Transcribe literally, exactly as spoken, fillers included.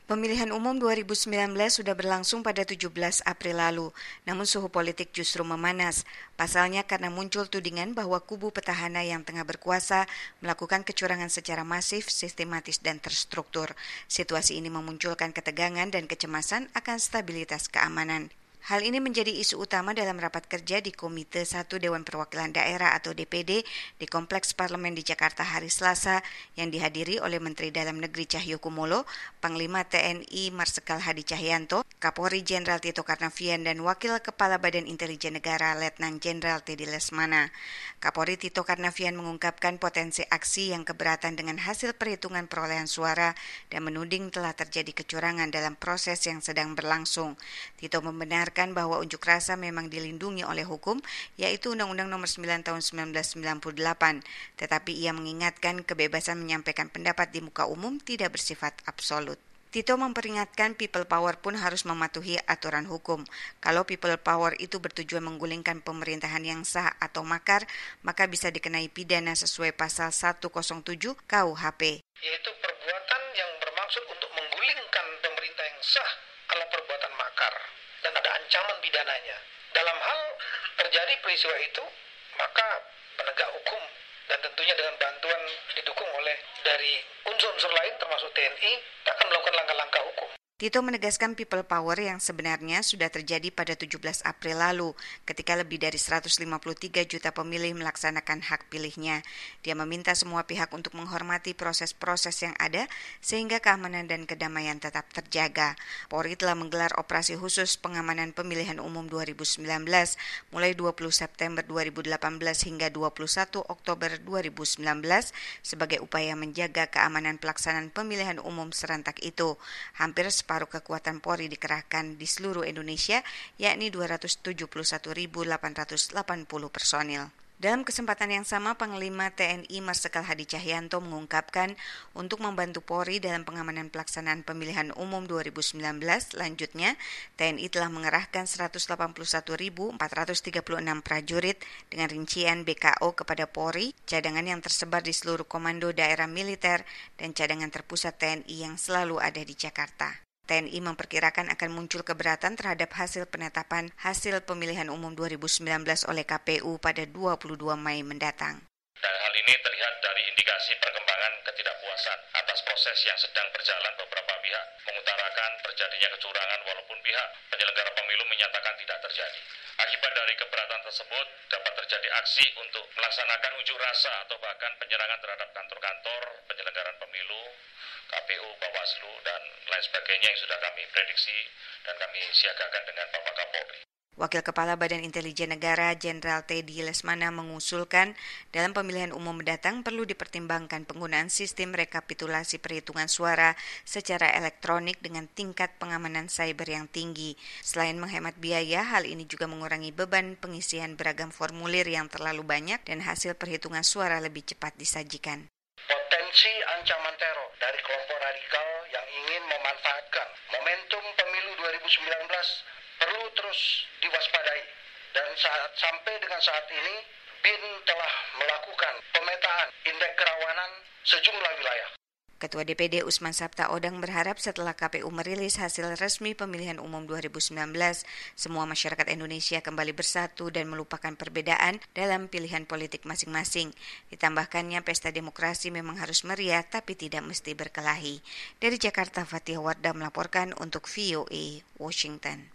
Pemilihan umum dua ribu sembilan belas sudah berlangsung pada tujuh belas April lalu, namun suhu politik justru memanas. Pasalnya karena muncul tudingan bahwa kubu petahana yang tengah berkuasa melakukan kecurangan secara masif, sistematis, dan terstruktur. Situasi ini memunculkan ketegangan dan kecemasan akan stabilitas keamanan. Hal ini menjadi isu utama dalam rapat kerja di Komite satu Dewan Perwakilan Daerah atau D P D di Kompleks Parlemen di Jakarta hari Selasa yang dihadiri oleh Menteri Dalam Negeri Cahyokumolo, Panglima T N I Marsikal Hadi Cahyanto, Kapolri Jenderal Tito Karnavian, dan Wakil Kepala Badan Intelijen Negara Letnan Jenderal Teddy Lesmana. Kapolri Tito Karnavian mengungkapkan potensi aksi yang keberatan dengan hasil perhitungan perolehan suara dan menuding telah terjadi kecurangan dalam proses yang sedang berlangsung. Tito membenarkan bahwa unjuk rasa memang dilindungi oleh hukum, yaitu Undang-Undang Nomor sembilan Tahun seribu sembilan ratus sembilan puluh delapan. Tetapi ia mengingatkan kebebasan menyampaikan pendapat di muka umum tidak bersifat absolut. Tito memperingatkan people power pun harus mematuhi aturan hukum. Kalau people power itu bertujuan menggulingkan pemerintahan yang sah atau makar, maka bisa dikenai pidana sesuai pasal seratus tujuh K U H P. Yaitu perbuatan yang bermaksud untuk menggulingkan pemerintah yang sah kalau perbuatan makar. Dan ada ancaman pidananya. Dalam hal terjadi peristiwa itu, maka penegak hukum dan tentunya dengan bantuan didukung oleh dari unsur-unsur lain termasuk T N I akan melakukan langkah-langkah hukum. Tito menegaskan people power yang sebenarnya sudah terjadi pada tujuh belas April lalu ketika lebih dari seratus lima puluh tiga juta pemilih melaksanakan hak pilihnya. Dia meminta semua pihak untuk menghormati proses-proses yang ada sehingga keamanan dan kedamaian tetap terjaga. Polri telah menggelar operasi khusus pengamanan pemilihan umum dua ribu sembilan belas mulai dua puluh September dua ribu delapan belas hingga dua puluh satu Oktober dua ribu sembilan belas sebagai upaya menjaga keamanan pelaksanaan pemilihan umum serentak itu. Hampir separuh kekuatan Polri dikerahkan di seluruh Indonesia, yakni dua ratus tujuh puluh satu ribu delapan ratus delapan puluh personil. Dalam kesempatan yang sama, Panglima T N I Marsikal Hadi Cahyanto mengungkapkan untuk membantu Polri dalam pengamanan pelaksanaan pemilihan umum dua ribu sembilan belas, lanjutnya T N I telah mengerahkan seratus delapan puluh satu ribu empat ratus tiga puluh enam prajurit dengan rincian B K O kepada Polri, cadangan yang tersebar di seluruh komando daerah militer, dan cadangan terpusat T N I yang selalu ada di Jakarta. T N I memperkirakan akan muncul keberatan terhadap hasil penetapan hasil pemilihan umum dua ribu sembilan belas oleh K P U pada dua puluh dua Mei mendatang. Dan hal ini terlihat dari indikasi perkembangan ketidakpuasan atas proses yang sedang berjalan. Beberapa pihak mengutarakan terjadinya kecurangan walaupun pihak penyelenggara pemilu menyatakan tidak terjadi. Akibat dari keberatan tersebut dapat terjadi aksi untuk melaksanakan unjuk rasa atau bahkan penyerangan terhadap kantor-kantor penyelenggaraan pemilu, K P U, Bawaslu, dan lain sebagainya yang sudah kami prediksi dan kami siagakan dengan Bapak Kapolri. Wakil Kepala Badan Intelijen Negara Jenderal Teddy Lesmana mengusulkan dalam pemilihan umum mendatang perlu dipertimbangkan penggunaan sistem rekapitulasi perhitungan suara secara elektronik dengan tingkat pengamanan cyber yang tinggi. Selain menghemat biaya, hal ini juga mengurangi beban pengisian beragam formulir yang terlalu banyak dan hasil perhitungan suara lebih cepat disajikan. Potensi ancaman teror dari kelompok radikal yang ingin memanfaatkan momentum pemilu dua ribu sembilan belas perlu terus diwaspadai. Dan saat sampai dengan saat ini, B I N telah melakukan pemetaan indeks kerawanan sejumlah wilayah. Ketua D P D Usman Sabtaodang berharap setelah K P U merilis hasil resmi pemilihan umum dua ribu sembilan belas, semua masyarakat Indonesia kembali bersatu dan melupakan perbedaan dalam pilihan politik masing-masing. Ditambahkannya, pesta demokrasi memang harus meriah tapi tidak mesti berkelahi. Dari Jakarta, Fatih Wardah melaporkan untuk V O A Washington.